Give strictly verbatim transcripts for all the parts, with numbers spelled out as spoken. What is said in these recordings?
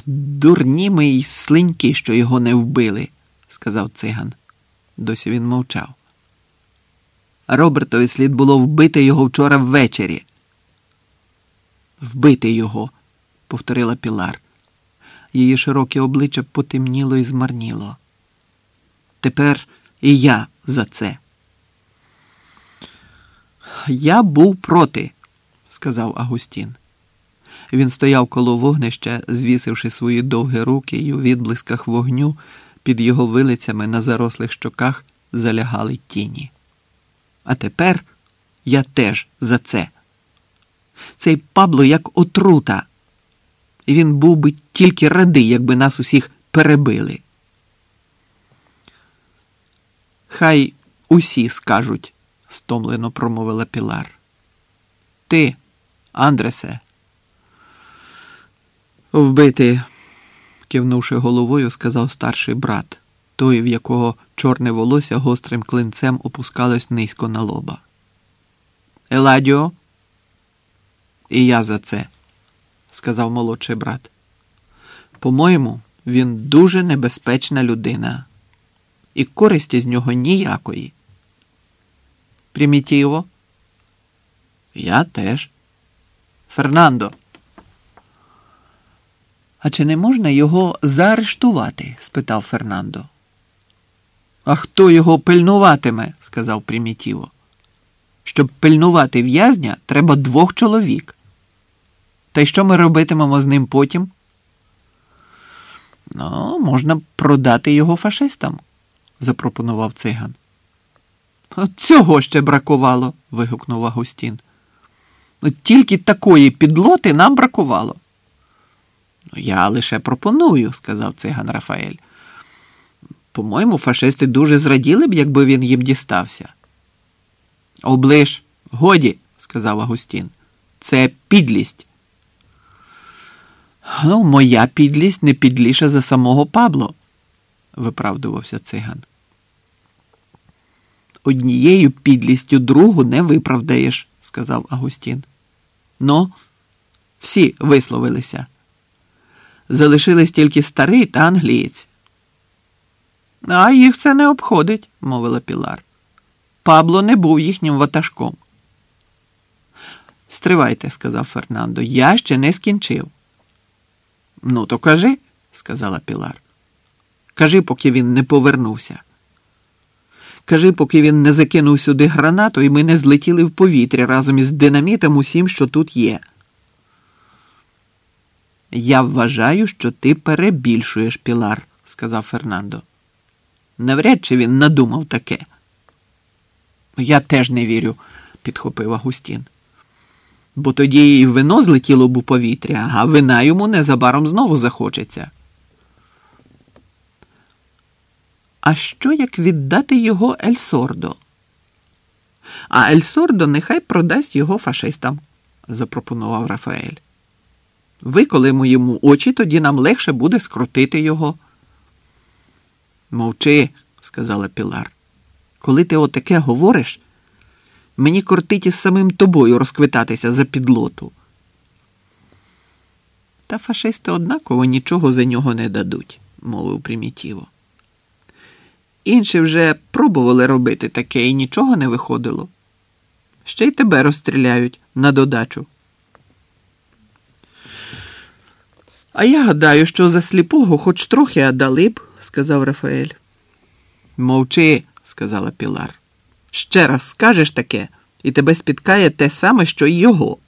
Дурні ми й слиньки, що його не вбили, сказав циган. Досі він мовчав. Робертові слід було вбити його вчора ввечері. Вбити його, повторила Пілар. Її широке обличчя потемніло і змарніло. Тепер і я за це. Я був проти, сказав Агустін. Він стояв коло вогнища, звісивши свої довгі руки, і у відблисках вогню під його вилицями на зарослих щоках залягали тіні. А тепер я теж за це. Цей Пабло як отрута. І він був би тільки радий, якби нас усіх перебили. Хай усі скажуть, стомлено промовила Пілар. Ти, Андресе. Вбити, кивнувши головою, сказав старший брат, той, в якого чорне волосся гострим клинцем опускалось низько на лоба. Еладіо? І я за це, сказав молодший брат. По-моєму, він дуже небезпечна людина. І користі з нього ніякої. Примітіво? Я теж. Фернандо. А чи не можна його заарештувати? Спитав Фернандо. А хто його пильнуватиме? Сказав Примітіво. Щоб пильнувати в'язня, треба двох чоловік. Та й що ми робитимемо з ним потім? Ну, можна продати його фашистам, запропонував циган. Цього ще бракувало, вигукнув Агустін. Тільки такої підлоти нам бракувало. Я лише пропоную, сказав циган Рафаель. По-моєму, фашисти дуже зраділи б, якби він їм дістався. Оближ, годі, сказав Агустін. Це підлість. Ну, моя підлість не підліша за самого Пабло, виправдувався циган. Однією підлістю другу не виправдаєш, сказав Агустін. Ну, всі висловилися. Залишились тільки старий та англієць. А їх це не обходить, мовила Пілар. Пабло не був їхнім ватажком. Стривайте, сказав Фернандо, я ще не скінчив. Ну, то кажи, сказала Пілар. Кажи, поки він не повернувся. Кажи, поки він не закинув сюди гранату, і ми не злетіли в повітря разом із динамітом усім, що тут є. Я вважаю, що ти перебільшуєш, Пілар, сказав Фернандо. Навряд чи він надумав таке. Я теж не вірю, підхопив Агустін. Бо тоді і вино злетіло б у повітря, а вина йому незабаром знову захочеться. А що, як віддати його Ель-Сордо? А Ель-Сордо нехай продасть його фашистам, запропонував Рафаель. Виколимо йому очі, тоді нам легше буде скрутити його. Мовчи, сказала Пілар. Коли ти отаке говориш, мені кортить із самим тобою розквитатися за підлоту. Та фашисти однаково нічого за нього не дадуть, мовив Примітіво. Інші вже пробували робити таке і нічого не виходило. Ще й тебе розстріляють на додачу. А я гадаю, що за сліпого хоч трохи отдали б, сказав Рафаель. Мовчи, сказала Пілар. Ще раз скажеш таке, і тебе спіткає те саме, що й його.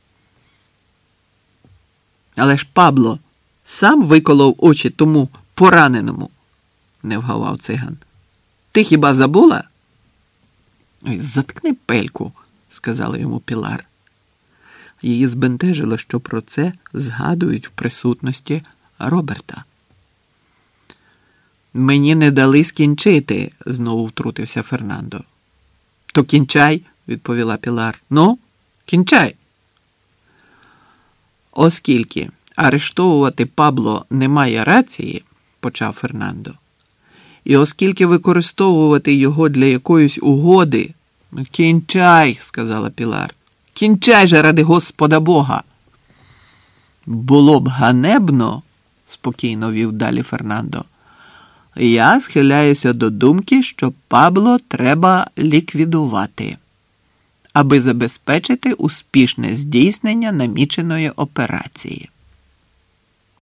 Але ж Пабло сам виколов очі тому пораненому, не вгавав циган. Ти хіба забула? Ой, заткни пельку, сказала йому Пілар. Її збентежило, що про це згадують в присутності Роберта. Мені не дали скінчити, знову втрутився Фернандо. То кінчай, відповіла Пілар. Ну, кінчай. Оскільки арештовувати Пабло немає рації, почав Фернандо, і оскільки використовувати його для якоїсь угоди... Кінчай, сказала Пілар. Кінчай же ради Господа Бога. Було б ганебно, спокійно вів далі Фернандо, я схиляюся до думки, що Пабло треба ліквідувати, аби забезпечити успішне здійснення наміченої операції.